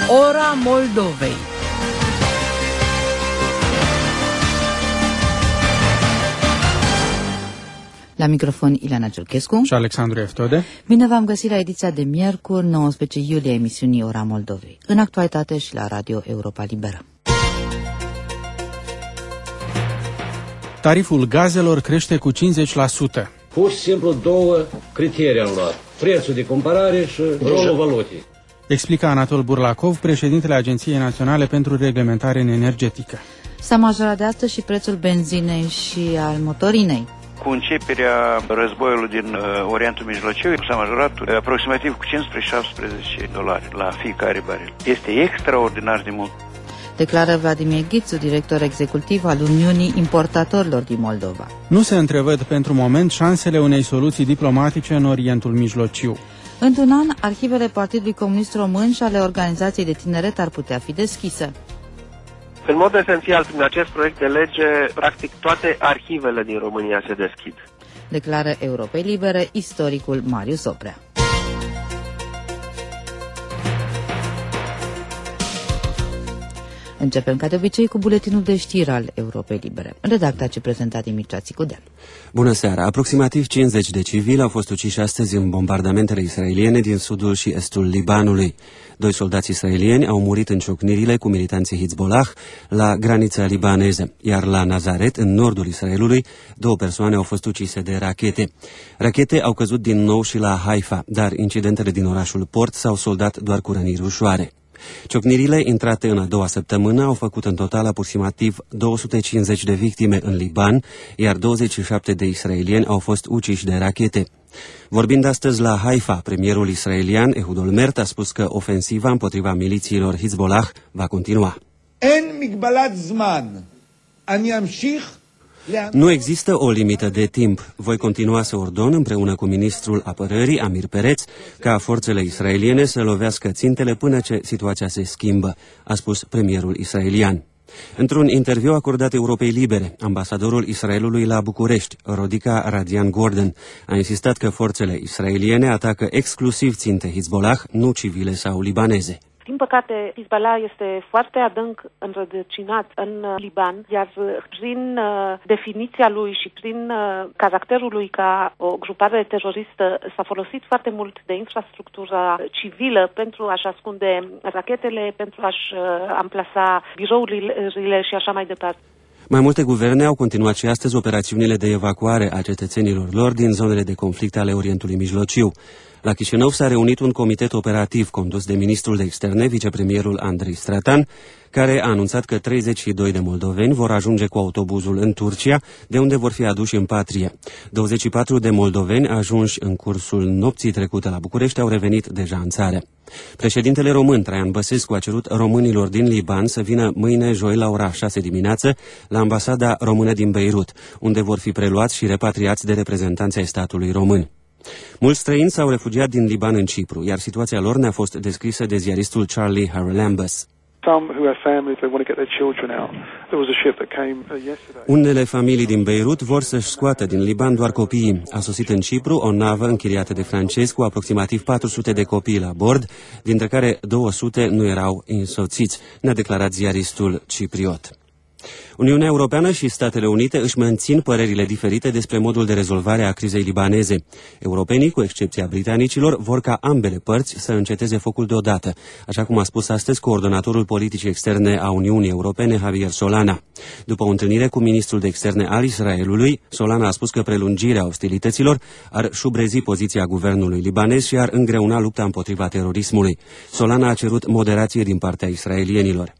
Ora Moldovei. La microfon Ileana Ciurchescu și Alexandru Eftode. Bine v-am găsit la ediția de miercuri, 19 iulie, emisiunii Ora Moldovei. În actualitate și la Radio Europa Liberă. Tariful gazelor crește cu 50%. Pur și simplu două criterii am luat. Prețul de cumpărare și rolul valutii. Explică Anatol Burlacov, președintele Agenției Naționale pentru Reglementare Energetică. S-a majorat de astăzi și prețul benzinei și al motorinei. Cu începerea războiului din Orientul Mijlociu s-a majorat aproximativ cu $15-17 la fiecare baril. Este extraordinar de mult. Declară Vladimir Ghițu, director executiv al Uniunii Importatorilor din Moldova. Nu se întrevăd pentru moment șansele unei soluții diplomatice în Orientul Mijlociu. Într-un an, arhivele Partidului Comunist Român și ale Organizației de Tineret ar putea fi deschise. În mod esențial, prin acest proiect de lege, practic toate arhivele din România se deschid. Declară Europei Libere istoricul Marius Oprea. Începem ca de obicei cu buletinul de știri al Europei Libere, redactat și prezentat de Mircea Țicudean. Bună seara! Aproximativ 50 de civili au fost uciși astăzi în bombardamentele israeliene din sudul și estul Libanului. 2 soldați israelieni au murit în ciocnirile cu militanții Hezbollah la granița libaneză, iar la Nazaret, în nordul Israelului, 2 persoane au fost ucise de rachete. Rachete au căzut din nou și la Haifa, dar incidentele din orașul Port s-au soldat doar cu răniri ușoare. Ciocnirile intrate în a doua săptămână au făcut în total aproximativ 250 de victime în Liban, iar 27 de israelieni au fost uciși de rachete. Vorbind astăzi la Haifa, premierul israelian Ehud Olmert a spus că ofensiva împotriva milițiilor Hezbollah va continua. Nu există o limită de timp. Voi continua să ordon împreună cu ministrul apărării, Amir Peretz, ca forțele israeliene să lovească țintele până ce situația se schimbă, a spus premierul israelian. Într-un interviu acordat Europei Libere, ambasadorul Israelului la București, Rodica Radian Gordon, a insistat că forțele israeliene atacă exclusiv ținte Hezbollah, nu civile sau libaneze. Din păcate, Hezbollah este foarte adânc înrădăcinat în Liban, iar prin definiția lui și prin caracterul lui ca o grupare teroristă s-a folosit foarte mult de infrastructura civilă pentru a-și ascunde rachetele, pentru a-și amplasa birourile și așa mai departe. Mai multe guverne au continuat și astăzi operațiunile de evacuare a cetățenilor lor din zonele de conflict ale Orientului Mijlociu. La Chișinău s-a reunit un comitet operativ condus de ministrul de externe, vicepremierul Andrei Stratan, care a anunțat că 32 de moldoveni vor ajunge cu autobuzul în Turcia, de unde vor fi aduși în patrie. 24 de moldoveni ajunși în cursul nopții trecute la București au revenit deja în țară. Președintele român, Traian Băsescu, a cerut românilor din Liban să vină mâine, joi, la ora 6 dimineață, la ambasada română din Beirut, unde vor fi preluați și repatriați de reprezentanții ai statului român. Mulți străini s-au refugiat din Liban în Cipru, iar situația lor ne-a fost descrisă de ziaristul Charlie Haralambous. Unele familii din Beirut vor să-și scoată din Liban doar copiii. A sosit în Cipru o navă închiriată de francezi cu aproximativ 400 de copii la bord, dintre care 200 nu erau însoțiți, ne-a declarat ziaristul cipriot. Uniunea Europeană și Statele Unite își mențin părerile diferite despre modul de rezolvare a crizei libaneze. Europenii, cu excepția britanicilor, vor ca ambele părți să înceteze focul deodată, așa cum a spus astăzi coordonatorul politicii externe a Uniunii Europene, Javier Solana. După o întâlnire cu ministrul de externe al Israelului, Solana a spus că prelungirea ostilităților ar șubrezi poziția guvernului libanez și ar îngreuna lupta împotriva terorismului. Solana a cerut moderație din partea israelienilor.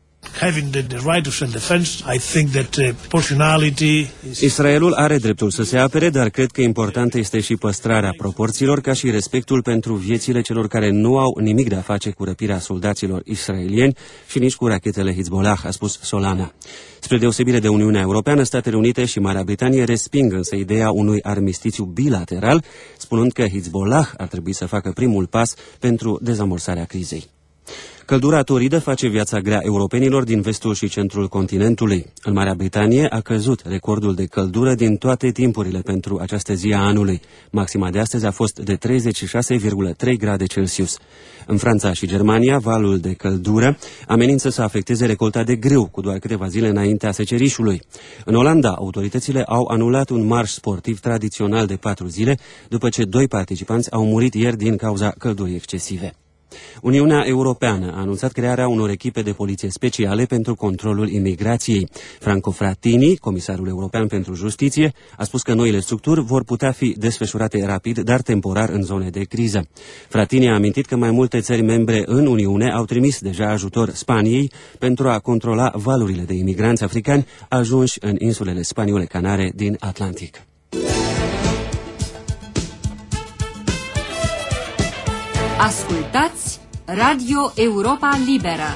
Israelul are dreptul să se apere, dar cred că importantă este și păstrarea proporțiilor, ca și respectul pentru viețile celor care nu au nimic de a face cu răpirea soldaților israelieni și nici cu rachetele Hezbollah, a spus Solana. Spre deosebire de Uniunea Europeană, Statele Unite și Marea Britanie resping însă ideea unui armistițiu bilateral, spunând că Hezbollah ar trebui să facă primul pas pentru dezamorsarea crizei. Căldura toridă face viața grea europenilor din vestul și centrul continentului. În Marea Britanie a căzut recordul de căldură din toate timpurile pentru această zi a anului. Maxima de astăzi a fost de 36,3 grade Celsius. În Franța și Germania, valul de căldură amenință să afecteze recolta de grâu cu doar câteva zile înaintea secerișului. În Olanda, autoritățile au anulat un marș sportiv tradițional de 4 zile, după ce 2 participanți au murit ieri din cauza căldurii excesive. Uniunea Europeană a anunțat crearea unor echipe de poliție speciale pentru controlul imigrației. Franco Frattini, comisarul european pentru justiție, a spus că noile structuri vor putea fi desfășurate rapid, dar temporar în zone de criză. Frattini a amintit că mai multe țări membre în Uniune au trimis deja ajutor Spaniei pentru a controla valurile de imigranți africani ajunși în insulele spaniole Canare din Atlantic. Ascultați Radio Europa Liberă.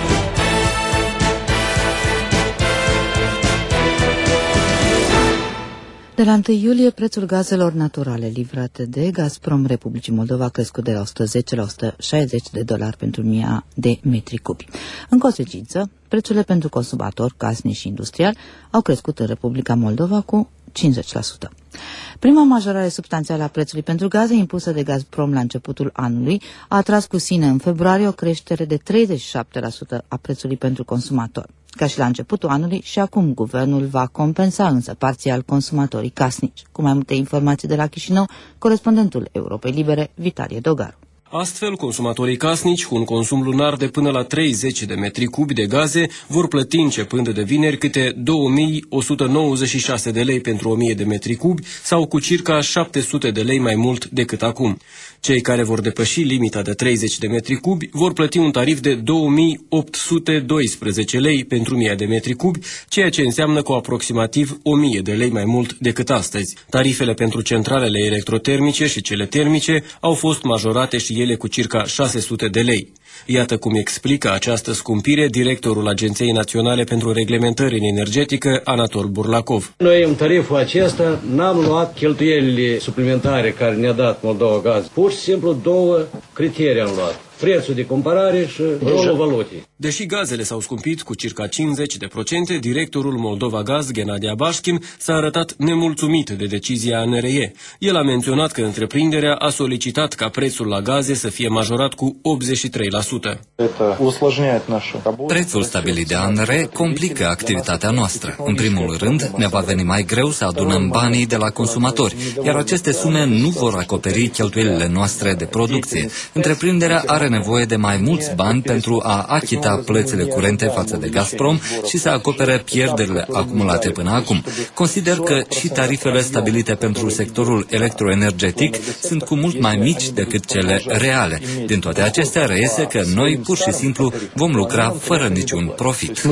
De la 1 iulie, prețul gazelor naturale livrate de Gazprom Republicii Moldova a crescut de la 110 la 160 de dolari pentru 1000 de metri cubi. În consecință, prețurile pentru consumatori, casnici și industrial au crescut în Republica Moldova cu 50%. Prima majorare substanțială a prețului pentru gaze impusă de Gazprom la începutul anului a atras cu sine în februarie o creștere de 37% a prețului pentru consumator. Ca și la începutul anului, și acum guvernul va compensa însă parțial consumatorii casnici. Cu mai multe informații de la Chișinău, corespondentul Europei Libere, Vitalie Dogaru. Astfel, consumatorii casnici cu un consum lunar de până la 30 de metri cubi de gaze vor plăti începând de vineri câte 2196 de lei pentru 1000 de metri cubi sau cu circa 700 de lei mai mult decât acum. Cei care vor depăși limita de 30 de metri cubi vor plăti un tarif de 2812 lei pentru 1000 de metri cubi, ceea ce înseamnă cu aproximativ 1000 de lei mai mult decât astăzi. Tarifele pentru centralele electrotermice și cele termice au fost majorate și ele cu circa 600 de lei. Iată cum explică această scumpire directorul Agenției Naționale pentru Reglementare în Energetică, Anatol Burlakov. Noi în tariful acesta n-am luat cheltuielile suplimentare care ne-a dat Moldova Gaz. Pur și simplu 2 criterii am luat. Prețul de cumpărare și rolul valutei. Deși gazele s-au scumpit cu circa 50%, directorul Moldova Gaz, Gennady Abashkin, s-a arătat nemulțumit de decizia ANRE. El a menționat că întreprinderea a solicitat ca prețul la gaze să fie majorat cu 83%. Prețul stabilit de ANRE complică activitatea noastră. În primul rând, ne va veni mai greu să adunăm banii de la consumatori, iar aceste sume nu vor acoperi cheltuielile noastre de producție. Întreprinderea are nevoie de mai mulți bani pentru a achita plățile curente față de Gazprom și să acopere pierderile acumulate până acum. Consider că și tarifele stabilite pentru sectorul electroenergetic sunt cu mult mai mici decât cele reale. Din toate acestea reiese că noi pur și simplu vom lucra fără niciun profit.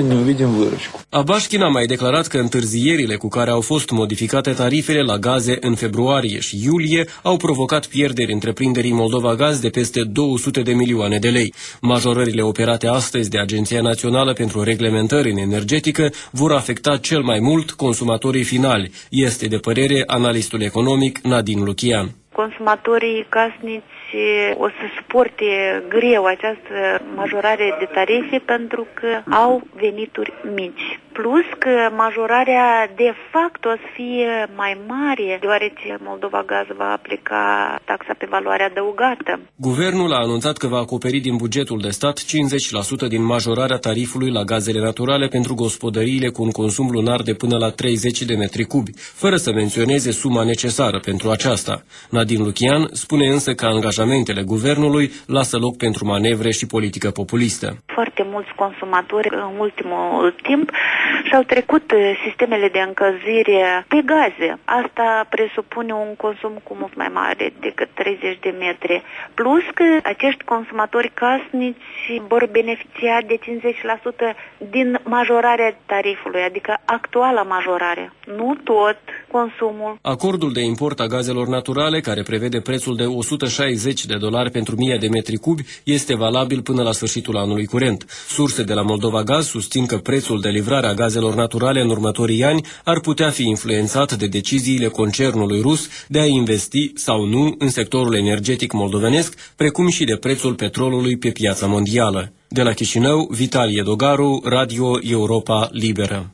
Abashkin a mai declarat că întârzierile cu care au fost modificate tarifele la gaze în februarie și iulie au provocat pierderi întreprinderii Moldova Gaz de peste 200 de milioane de lei. Majorările operate astăzi de Agenția Națională pentru Reglementare în Energetică vor afecta cel mai mult consumatorii finali. Este de părere analistul economic Nadine Lucian. Consumatorii casnici o să suporte greu această majorare de tarife pentru că au venituri mici. Plus că majorarea de fapt o să fie mai mare, deoarece Moldova Gaz va aplica taxa pe valoare adăugată. Guvernul a anunțat că va acoperi din bugetul de stat 50% din majorarea tarifului la gazele naturale pentru gospodăriile cu un consum lunar de până la 30 de metri cubi, fără să menționeze suma necesară pentru aceasta. Nadine Lucian spune însă că angajamentele guvernului lasă loc pentru manevre și politică populistă. Foarte mulți consumatori în ultimul timp și-au trecut sistemele de încălzire pe gaze. Asta presupune un consum cu mult mai mare decât 30 de metri. Plus că acești consumatori casnici vor beneficia de 50% din majorarea tarifului, adică actuala majorare, nu tot consumul. Acordul de import a gazelor naturale, care prevede prețul de $160 pentru 1000 de metri cubi, este valabil până la sfârșitul anului curent. Surse de la Moldova Gaz susțin că prețul de livrare a gazelor gazelor naturale în următorii ani ar putea fi influențat de deciziile concernului rus de a investi sau nu în sectorul energetic moldovenesc, precum și de prețul petrolului pe piața mondială. De la Chișinău, Vitalie Dogaru, Radio Europa Liberă.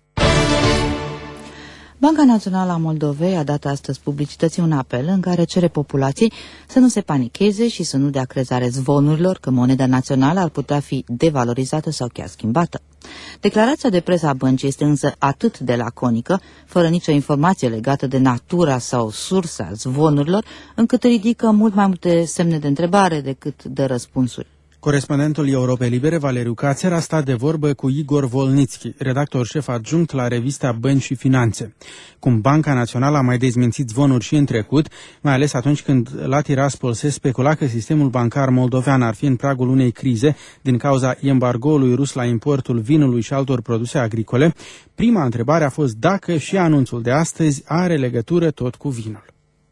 Banca Națională a Moldovei a dat astăzi publicității un apel în care cere populației să nu se panicheze și să nu dea crezare zvonurilor că moneda națională ar putea fi devalorizată sau chiar schimbată. Declarația de presă a băncii este însă atât de laconică, fără nicio informație legată de natura sau sursa zvonurilor, încât ridică mult mai multe semne de întrebare decât de răspunsuri. Corespondentul Europei Libere, Valeriu Cațer, a stat de vorbă cu Igor Volnitski, redactor șef adjunct la revista Bănci și Finanțe. Cum Banca Națională a mai dezmințit zvonuri și în trecut, mai ales atunci când la Tiraspol se specula că sistemul bancar moldovean ar fi în pragul unei crize din cauza embargoului rus la importul vinului și altor produse agricole, prima întrebare a fost dacă și anunțul de astăzi are legătură tot cu vinul.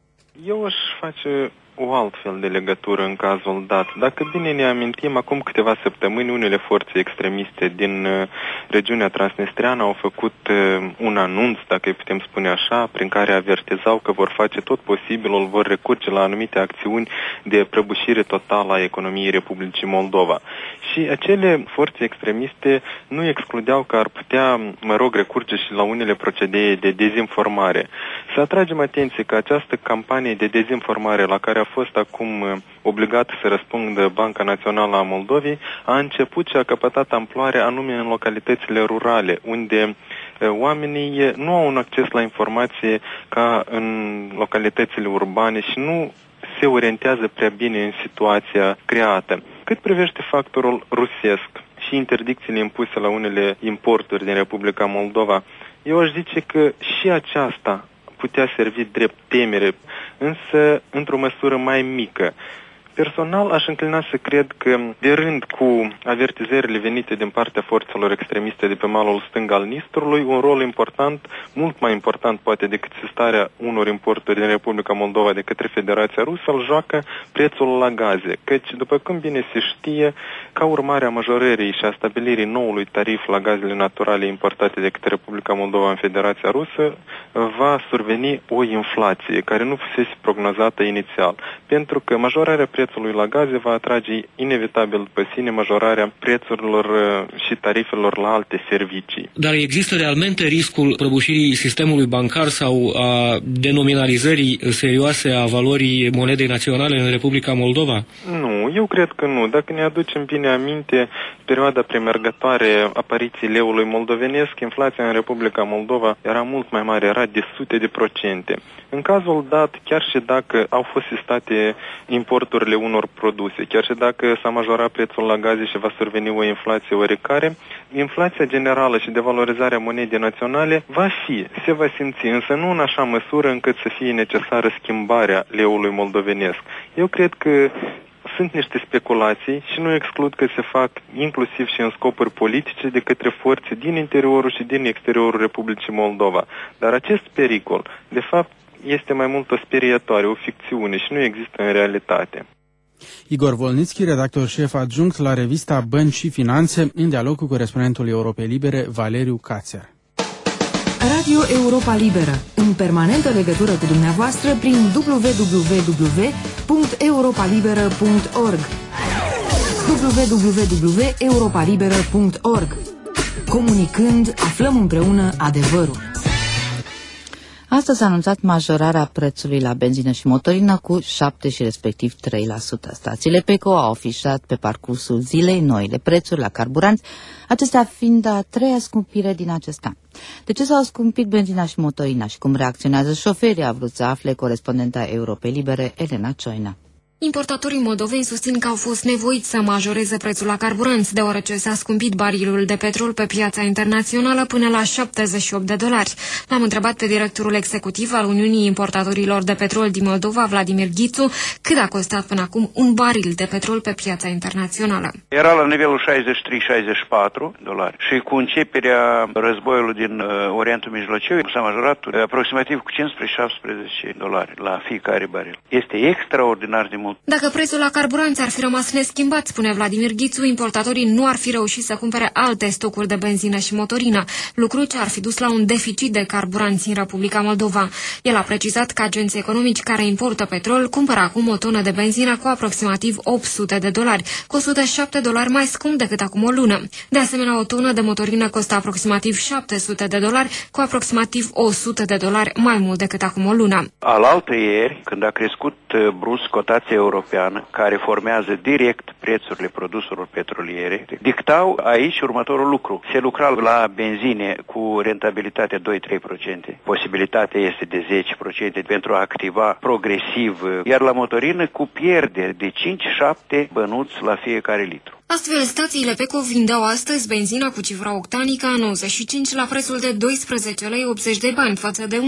Eu aș face o altfel de legătură în cazul dat. Dacă bine ne amintim, acum câteva săptămâni, unele forțe extremiste din regiunea transnistreană au făcut un anunț, dacă îi putem spune așa, prin care avertizau că vor face tot posibilul, vor recurge la anumite acțiuni de prăbușire totală a economiei Republicii Moldova. Și acele forțe extremiste nu excludeau că ar putea, recurge și la unele procedee de dezinformare. Să atragem atenție că această campanie de dezinformare la care a fost acum obligată să răspundă Banca Națională a Moldovei a început și a căpătat amploare anume în localitățile rurale, unde oamenii nu au un acces la informație ca în localitățile urbane și nu se orientează prea bine în situația creată. Cât privește factorul rusesc și interdicțiile impuse la unele importuri din Republica Moldova, eu aș zice că și aceasta putea servi drept temere, însă într-o măsură mai mică. Personal aș înclina să cred că, de rând cu avertizările venite din partea forțelor extremiste de pe malul stâng al Nistrului, un rol important, mult mai important poate decât sistarea unor importuri din Republica Moldova de către Federația Rusă, îl joacă prețul la gaze, căci, după cum bine se știe, ca urmare a majorării și a stabilirii noului tarif la gazele naturale importate de către Republica Moldova în Federația Rusă, va surveni o inflație care nu fusese prognozată inițial, pentru că majorarea prețului la gaze va atrage inevitabil după sine majorarea prețurilor și tarifelor la alte servicii. Dar există realmente riscul prăbușirii sistemului bancar sau a denominalizării serioase a valorii monedei naționale în Republica Moldova? Nu, eu cred că nu. Dacă ne aducem bine aminte, perioada premergătoare apariției leului moldovenesc, inflația în Republica Moldova era mult mai mare, era de sute de procente. În cazul dat, chiar și dacă au fost sistate importurile unor produse, chiar și dacă s-a majorat prețul la gaze și va surveni o inflație oarecare, inflația generală și devalorizarea monedei naționale se va simți, însă nu în așa măsură încât să fie necesară schimbarea leului moldovenesc. Eu cred că sunt niște speculații și nu exclud că se fac inclusiv și în scopuri politice de către forțe din interiorul și din exteriorul Republicii Moldova. Dar acest pericol, de fapt, este mai mult o sperietoare, o ficțiune și nu există în realitate. Igor Volnitski, redactor șef adjunct la revista Bănci și Finanțe, în dialog cu corespondentul Europei Libere, Valeriu Cațer. Radio Europa Liberă, în permanentă legătură cu dumneavoastră prin www.europalibera.org www.europalibera.org. Comunicând, aflăm împreună adevărul. Astăzi s-a anunțat majorarea prețului la benzină și motorină cu 7 și respectiv 3%. Stațiile PECO au afișat pe parcursul zilei noile prețuri la carburanți, acestea fiind a treia scumpire din acest an. De ce s-au scumpit benzina și motorina și cum reacționează șoferii, a vrut să afle corespondenta Europei Libere, Elena Cioina. Importatorii moldoveni susțin că au fost nevoiți să majoreze prețul la carburanți, deoarece s-a scumpit barilul de petrol pe piața internațională până la $78. L-am întrebat pe directorul executiv al Uniunii Importatorilor de Petrol din Moldova, Vladimir Ghițu, cât a costat până acum un baril de petrol pe piața internațională. Era la nivelul $63-64 și cu începerea războiului din Orientul Mijlociu s-a majorat aproximativ cu $15-17 la fiecare baril. Este extraordinar de mult mult. Dacă prețul la carburanți ar fi rămas neschimbat, spune Vladimir Ghițu, importatorii nu ar fi reușit să cumpere alte stocuri de benzină și motorină, lucru ce ar fi dus la un deficit de carburanți în Republica Moldova. El a precizat că agenții economici care importă petrol cumpără acum o tonă de benzină cu aproximativ $800, cu $107 mai scump decât acum o lună. De asemenea, o tonă de motorină costă aproximativ $700, cu aproximativ $100 mai mult decât acum o lună. Alaltă ieri, când a crescut brusc cotația europeană, care formează direct prețurile produselor petroliere, dictau aici următorul lucru. Se lucra la benzine cu rentabilitate 2-3%. Posibilitatea este de 10% pentru a activa progresiv, iar la motorină cu pierderi de 5-7 bănuți la fiecare litru. Astfel, stațiile PECO vindeau astăzi benzina cu cifra octanică A95 la prețul de 12,80 lei față de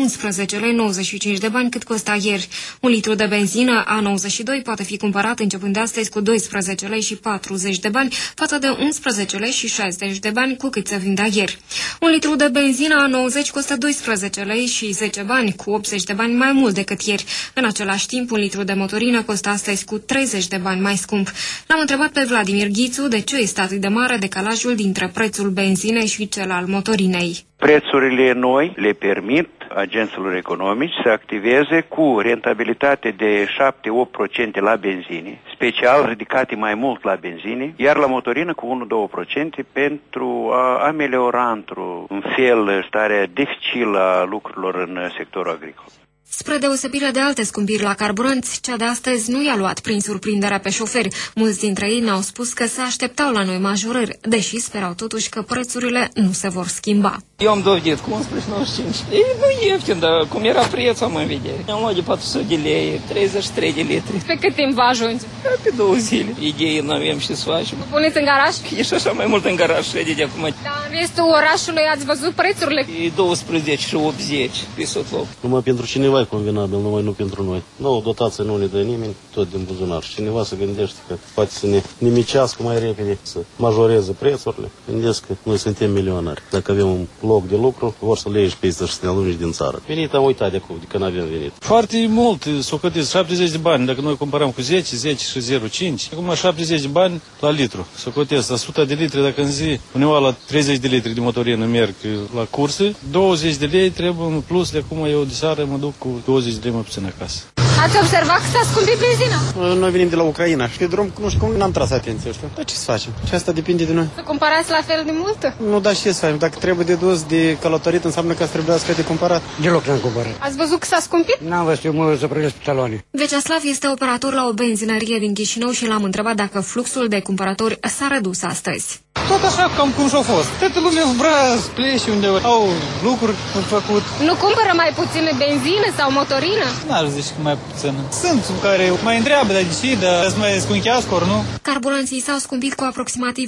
11,95 lei cât costa ieri. Un litru de benzină A92 poate fi cumpărat începând de astăzi cu 12 lei și 40 de bani față de 11 lei și 60 de bani cu cât se vindea ieri. Un litru de benzină A90 costă 12 lei și 10 bani, cu 80 de bani mai mult decât ieri. În același timp, un litru de motorină costă astăzi cu 30 de bani mai scump. L-am întrebat pe Vladimir Ghițu de ce este atât de mare decalajul dintre prețul benzinei și cel al motorinei. Prețurile noi le permit agenților economici să activeze cu rentabilitate de 7-8% la benzine, special ridicate mai mult la benzine, iar la motorină cu 1-2% pentru a ameliora într-un fel starea dificilă a lucrurilor în sectorul agricol. Spre deosebire de alte scumpiri la carburanți, cea de astăzi nu i-a luat prin surprinderea pe șoferi. Mulți dintre ei ne-au spus că se așteptau la noi majorări, deși sperau totuși că prețurile nu se vor schimba. Eu am dovedit cu 11,95. E nu ieftin, dar cum era prețul am în vedere. Am luat de 400 de lei, 33 de litri. Pe cât timp va ajunge? Pe 2 zile. Idei nu avem și să facem. Puneți în garaj? E și așa mai mult în garaj de acum. Dar în restul orașului ați văzut prețurile? E 12 și 80 pe tot loc. Numai pentru cineva e convenabil, numai nu pentru noi. Nu, dotație nu ne dă nimeni, tot din buzunar. Și cineva se gândește că poate să ne nimicească mai repede, să majoreze prețurile. Gândesc că noi suntem milionari. Dacă avem un loc de lucru, vor să le ieși pe să ne alungi din țară. Venit am uitat de acum, de când avem venit. Foarte mult, s-o cătit 70 de bani. Dacă noi comparăm cu 10 și 0,5, acum 70 de bani la litru. S-o cotesc 100 de litri, dacă în zi undeva la 30 de litri de motorină merg la curse, 20 de lei trebuie în plus, de acum eu de seară mă duc cu 20 de lei mai puțin acasă. Ați observat că s-a scumpit benzina? Noi venim de la Ucraina și pe drum, nu știu cum, n-am tras atenție, știu. Dar ce să facem? Și asta depinde de noi. Să cumpărați la fel de multă? Nu, dar ce să facem? Dacă trebuie de dus, de călătorit, înseamnă că trebuie să fie de cumpărat. Deloc n-am cumpărat. Ați văzut că s-a scumpit? N-am văzut, eu mă zăprăgesc pe taloane. Veceslav este operator la o benzinărie din Chișinău și l-am întrebat dacă fluxul de cumpărători s-a redus astăzi. Tot așa cam cum și-a fost. Toată lumea vrea să plece unde au lucruri făcut. Nu cumpără mai puțină benzină sau motorină? N-aș zice că mai puțină. Sunt care mai întreabă de ce, dar să mai scunchească ori nu. Carburanții s-au scumpit cu aproximativ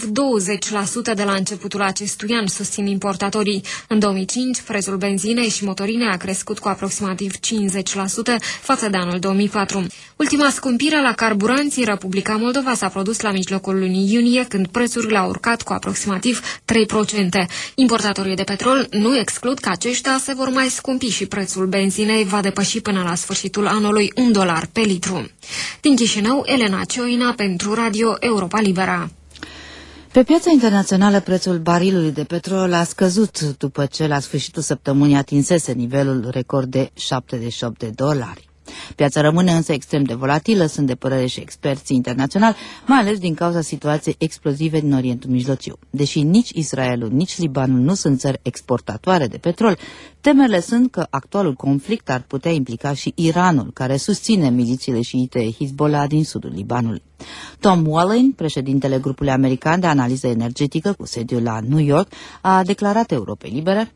20% de la începutul acestui an, susțin importatorii. În 2005, prețul benzinei și motorinei a crescut cu aproximativ 50% față de anul 2004. Ultima scumpire la carburanți în Republica Moldova s-a produs la mijlocul lunii iunie, când prețurile au urcat cu aproximativ 3%. Importatorii de petrol nu exclud că aceștia se vor mai scumpi și prețul benzinei va depăși până la sfârșitul anului $1 pe litru. Din Chișinău, Elena Cioina pentru Radio Europa Libera. Pe piața internațională, prețul barilului de petrol a scăzut după ce la sfârșitul săptămânii atinsese nivelul record de $78. Piața rămâne însă extrem de volatilă, sunt de părere și experții internaționali, mai ales din cauza situației explozive din Orientul Mijlociu. Deși nici Israelul, nici Libanul nu sunt țări exportatoare de petrol, temerile sunt că actualul conflict ar putea implica și Iranul, care susține milițiile șiite Hezbollah din sudul Libanului. Tom Wallen, președintele grupului american de analiză energetică cu sediul la New York, a declarat Europei Libere: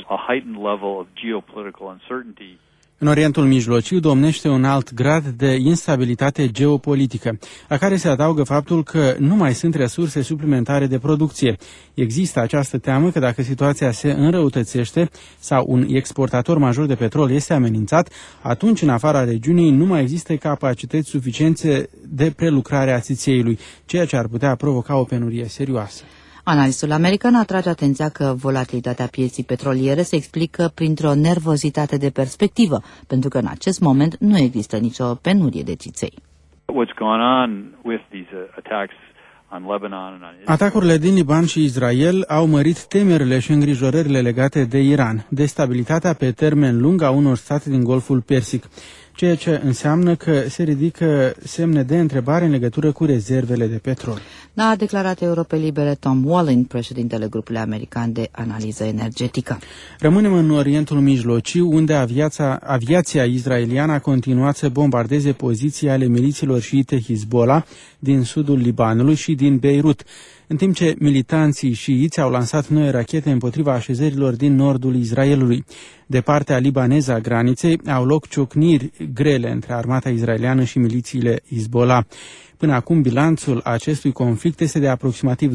În Orientul Mijlociu domnește un alt grad de instabilitate geopolitică, la care se adaugă faptul că nu mai sunt resurse suplimentare de producție. Există această teamă că dacă situația se înrăutățește sau un exportator major de petrol este amenințat, atunci în afara regiunii nu mai există capacități suficiente de prelucrare a țițeiului, ceea ce ar putea provoca o penurie serioasă. Analistul american atrage atenția că volatilitatea pieței petroliere se explică printr-o nervozitate de perspectivă, pentru că în acest moment nu există nicio penurie de țiței. what's gone on with these attacks on Lebanon and on Israel. Atacurile din Liban și Israel au mărit temerile și îngrijorările legate de Iran, de stabilitatea pe termen lung a unor state din Golful Persic, ceea ce înseamnă că se ridică semne de întrebare în legătură cu rezervele de petrol. A declarat Europei Libere Tom Wallin, președintele grupului american de analiză energetică. Rămânem în Orientul Mijlociu, unde aviația israeliană a continuat să bombardeze poziții ale milițiilor șiite Hezbollah din sudul Libanului și din Beirut, în timp ce militanții șiiți au lansat noi rachete împotriva așezărilor din nordul Israelului. De partea libaneză a graniței au loc ciocniri grele între armata israeliană și milițiile Hezbollah. Până acum, bilanțul acestui conflict este de aproximativ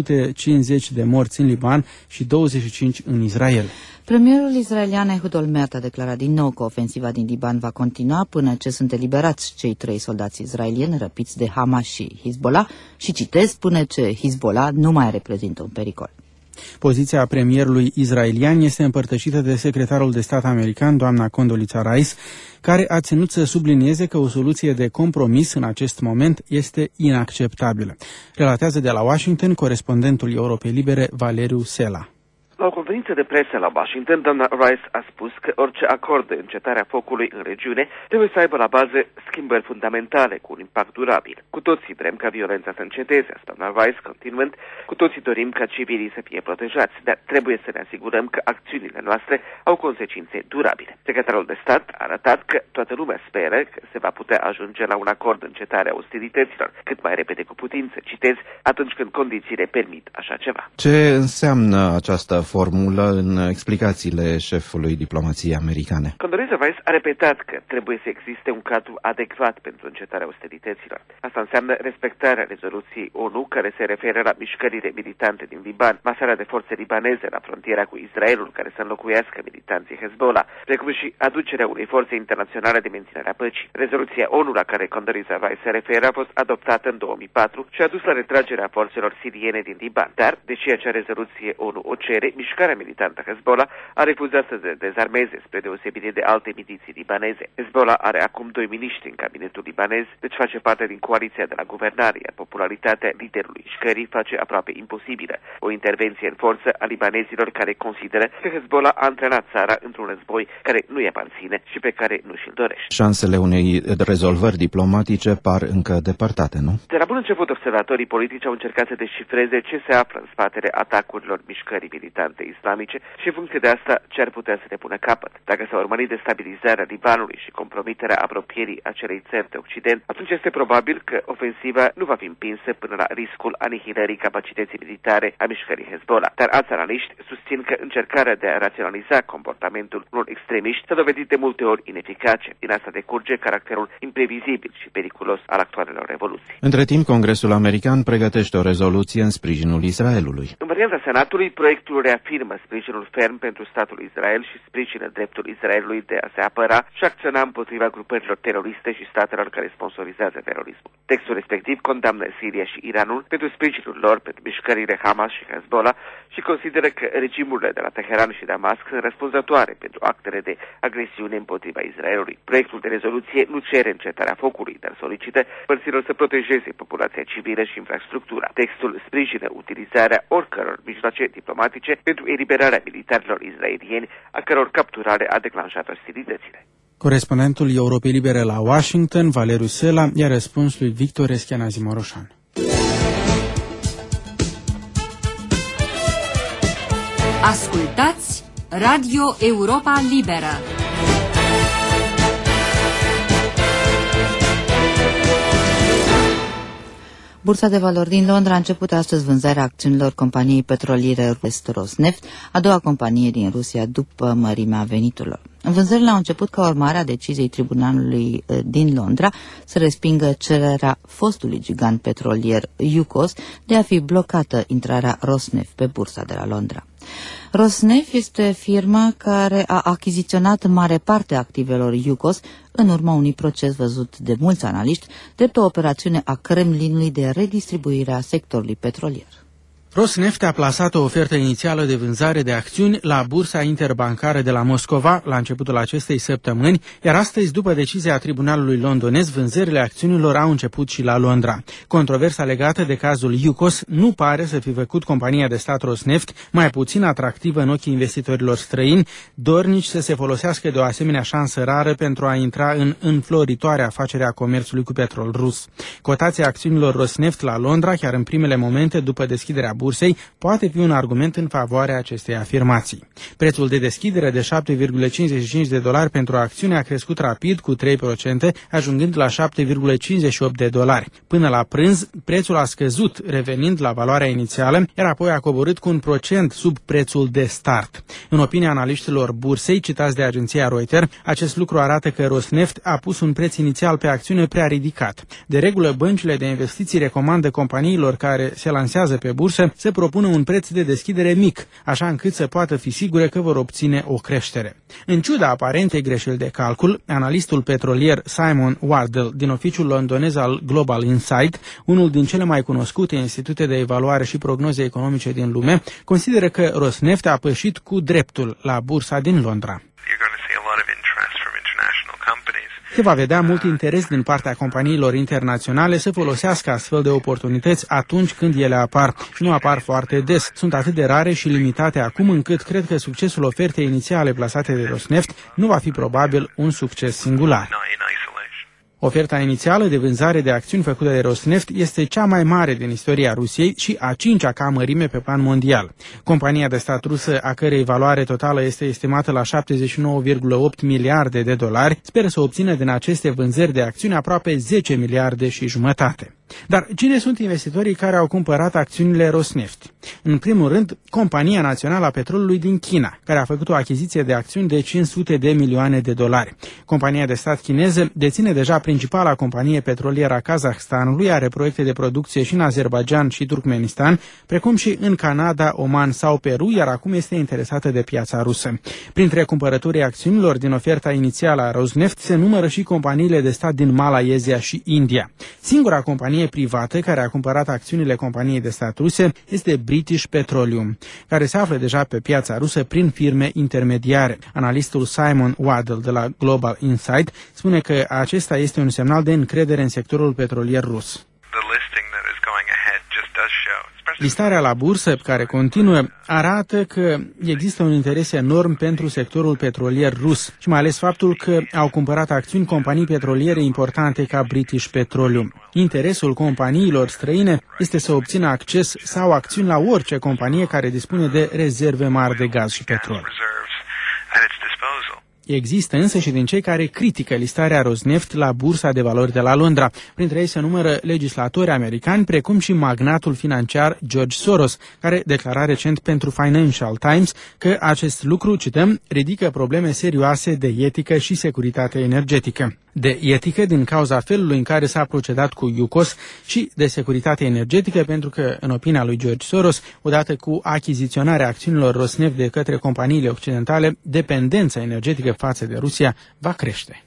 250 de morți în Liban și 25 în Israel. Premierul israelian Ehud Olmert a declarat din nou că ofensiva din Liban va continua până ce sunt eliberați cei 3 soldați israelieni răpiți de Hamas și Hezbollah și, citez, până ce Hezbollah nu mai reprezintă un pericol. Poziția premierului israelian este împărtășită de secretarul de stat american, doamna Condoleezza Rice, care a ținut să sublinieze că o soluție de compromis în acest moment este inacceptabilă. Relatează de la Washington corespondentul Europei Libere, Valeriu Sela. La o conferință de presă la Washington, doamna Rice a spus că orice acord de încetare a focului în regiune trebuie să aibă la bază schimbări fundamentale cu un impact durabil. Cu toții vrem ca violența să înceteze, a doamna Rice, continuând, cu toții dorim ca civilii să fie protejați, dar trebuie să ne asigurăm că acțiunile noastre au consecințe durabile. Secretarul de stat a arătat că toată lumea speră că se va putea ajunge la un acord de încetare a ostilităților cât mai repede cu putință, citez, atunci când condițiile permit așa ceva. Ce înseamnă această formulă în explicațiile șefului diplomației americane? Condoleezza Rice a repetat că trebuie să existe un cadru adecvat pentru încetarea ostilităților. Asta înseamnă respectarea rezoluției ONU care se referă la mișcările militante din Liban, masarea de forțe libaneze la frontiera cu Israelul care să înlocuiască militanții Hezbollah, precum și aducerea unei forțe internaționale de menținere a păcii. Rezoluția ONU la care Condoleezza Rice se referă a fost adoptată în 2004 și a dus la retragerea forțelor siriene din Liban. Dar, deși acea rezoluție ONU o cere, mișcarea militantă Hezbollah a refuzat să se dezarmeze, spre deosebire de alte miliții libaneze. Hezbollah are acum 2 miniștri în cabinetul libanez, deci face parte din coaliția de la guvernare, iar popularitatea liderului mișcării face aproape imposibilă o intervenție în forță a libanezilor care consideră că Hezbollah a antrenat țara într-un război care nu-i aparține și pe care nu și-l dorește. Șansele unei rezolvări diplomatice par încă depărtate, nu? De la bun început, observatorii politici au încercat să descifreze ce se află în spatele atacurilor mișcării militante islamice și în funcție de asta ce ar putea să le pună capăt. Dacă s-a urmărit destabilizarea Libanului și compromiterea apropierii acelei țări de Occident, atunci este probabil că ofensiva nu va fi împinsă până la riscul anihilării capacității militare a mișcării Hezbollah. Dar alți analiști susțin că încercarea de a raționaliza comportamentul unor extremiști s-a dovedit de multe ori ineficace. Din asta decurge caracterul imprevizibil și periculos al actualelor revoluții. Între timp, Congresul american pregătește o rezoluție în sprijinul Israelului. În varianta Senatului, proiectul reafirmă sprijinul ferm pentru statul Israel și sprijină dreptul Israelului de a se apăra și acționa împotriva grupărilor teroriste și statelor care sponsorizează terorismul. Textul respectiv condamnă Siria și Iranul pentru sprijinul lor pentru mișcările Hamas și Hezbollah și consideră că regimurile de la Teheran și Damasc sunt răspunzătoare pentru actele de agresiune împotriva Israelului. Proiectul de rezoluție nu cere încetarea focului, dar solicită părților să protejeze populația civilă și infrastructura. Textul sprijină utilizarea oricăror mijloace diplomatice pentru eliberarea militarilor israelieni, a căror capturare a declanșat ostilitățile. Corespondentul Europei Libere la Washington, Valeriu Sela, i-a răspuns lui Victor Escheanazi Moroșan. Ascultați Radio Europa Liberă. Bursa de valori din Londra a început astăzi vânzarea acțiunilor companiei petroliere Rosneft, a doua companie din Rusia după mărimea veniturilor. Vânzările au început ca urmare a deciziei tribunalului din Londra să respingă cererea fostului gigant petrolier Yukos de a fi blocată intrarea Rosneft pe bursa de la Londra. Rosneft este firma care a achiziționat mare parte a activelor Yukos în urma unui proces văzut de mulți analiști drept o operațiune a Kremlinului de redistribuire a sectorului petrolier. Rosneft a plasat o ofertă inițială de vânzare de acțiuni la bursa interbancară de la Moscova la începutul acestei săptămâni, iar astăzi, după decizia tribunalului londonez, vânzările acțiunilor au început și la Londra. Controversa legată de cazul Yukos nu pare să fi făcut compania de stat Rosneft mai puțin atractivă în ochii investitorilor străini, dornici să se folosească de o asemenea șansă rară pentru a intra în înfloritoarea afacere a comerțului cu petrol rus. Cotația acțiunilor Rosneft la Londra, chiar în primele momente după deschiderea bursei, poate fi un argument în favoarea acestei afirmații. Prețul de deschidere de $7,55 pentru acțiune a crescut rapid cu 3%, ajungând la $7,58. Până la prânz, prețul a scăzut, revenind la valoarea inițială, iar apoi a coborât cu 1% sub prețul de start. În opinia analiștilor bursei, citați de agenția Reuters, acest lucru arată că Rosneft a pus un preț inițial pe acțiune prea ridicat. De regulă, băncile de investiții recomandă companiilor care se lansează pe bursă să propună un preț de deschidere mic, așa încât să poată fi sigure că vor obține o creștere. În ciuda aparentei greșeli de calcul, analistul petrolier Simon Wardell din oficiul londonez al Global Insight, unul din cele mai cunoscute institute de evaluare și prognoze economice din lume, consideră că Rosneft a pășit cu dreptul la bursa din Londra. Se va vedea mult interes din partea companiilor internaționale să folosească astfel de oportunități atunci când ele apar și nu apar foarte des. Sunt atât de rare și limitate acum încât cred că succesul ofertei inițiale plasate de Rosneft nu va fi probabil un succes singular. Oferta inițială de vânzare de acțiuni făcută de Rosneft este cea mai mare din istoria Rusiei și a 5-a ca mărime pe plan mondial. Compania de stat rusă, a cărei valoare totală este estimată la $79,8 miliarde, speră să obțină din aceste vânzări de acțiuni aproape 10 miliarde și jumătate. Dar cine sunt investitorii care au cumpărat acțiunile Rosneft? În primul rând, Compania Națională a Petrolului din China, care a făcut o achiziție de acțiuni de $500 de milioane. Compania de stat chineză deține deja principala companie petrolieră a Kazahstanului, are proiecte de producție și în Azerbaijan și Turkmenistan, precum și în Canada, Oman sau Peru, iar acum este interesată de piața rusă. Printre cumpărătorii acțiunilor din oferta inițială a Rosneft se numără și companiile de stat din Malaysia și India. Singura companie privată care a cumpărat acțiunile companiei de stat ruse este British Petroleum, care se află deja pe piața rusă prin firme intermediare. Analistul Simon Waddell de la Global Insight spune că acesta este un semnal de încredere în sectorul petrolier rus. Listarea la bursă, care continuă, arată că există un interes enorm pentru sectorul petrolier rus și mai ales faptul că au cumpărat acțiuni companii petroliere importante ca British Petroleum. Interesul companiilor străine este să obțină acces sau acțiuni la orice companie care dispune de rezerve mari de gaz și petrol. Există însă și din cei care critică listarea Rosneft la bursa de valori de la Londra. Printre ei se numără legislatori americani, precum și magnatul financiar George Soros, care declara recent pentru Financial Times că acest lucru, cităm, ridică probleme serioase de etică și securitate energetică. De etică din cauza felului în care s-a procedat cu Yukos și de securitate energetică pentru că, în opinia lui George Soros, odată cu achiziționarea acțiunilor Rosneft de către companiile occidentale, dependența energetică față de Rusia va crește.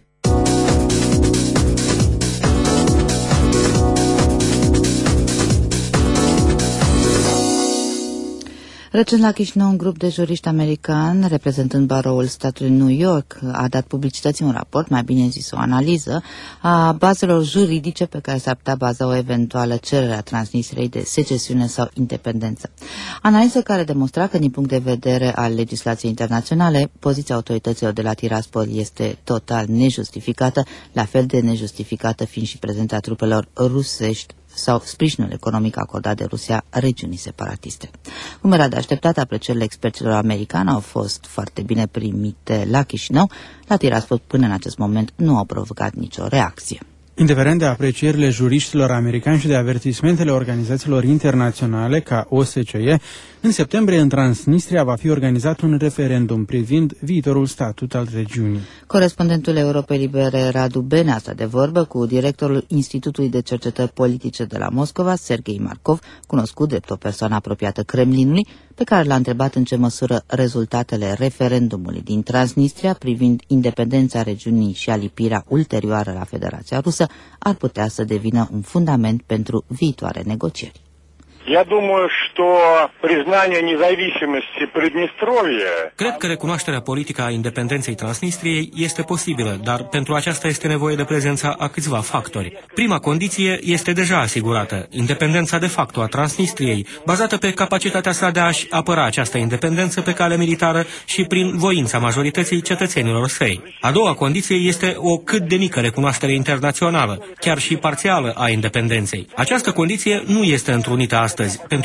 Recent la Chișinău, un grup de juriști americani, reprezentând baroul statului New York, a dat publicității un raport, mai bine zis o analiză, a bazelor juridice pe care s-ar putea baza o eventuală cerere a Transnistriei de secesiune sau independență. Analiză care demonstra că, din punct de vedere al legislației internaționale, poziția autorităților de la Tiraspol este total nejustificată, la fel de nejustificată fiind și prezența trupelor rusești sau sprijinul economic acordat de Rusia regiunii separatiste. Cum era de așteptat, aprecierile experților americani au fost foarte bine primite la Chișinău. La Tiraspol, până în acest moment, nu au provocat nicio reacție. Indiferent de aprecierile juriștilor americani și de avertismentele organizațiilor internaționale ca OSCE, în septembrie în Transnistria va fi organizat un referendum privind viitorul statut al regiunii. Corespondentul Europei Libere Radu Bene a stat de vorbă cu directorul Institutului de Cercetări Politice de la Moscova, Sergei Markov, cunoscut drept o persoană apropiată Kremlinului, pe care l-a întrebat în ce măsură rezultatele referendumului din Transnistria privind independența regiunii și alipirea ulterioară la Federația Rusă ar putea să devină un fundament pentru viitoare negocieri. Я думаю, что признание независимости Приднестровья... Cred că recunoașterea politică a independenței Transnistriei este posibilă, dar pentru aceasta este nevoie de prezența a câțiva factori. Prima condiție este deja asigurată, independența de facto a Transnistriei, bazată pe capacitatea sa de a-și apăra această independență pe cale militară și prin voința majorității cetățenilor săi. A doua condiție este o cât de mică recunoaștere internațională, chiar și parțială a independenței. Această condiție nu este întrunită astăzi, pentru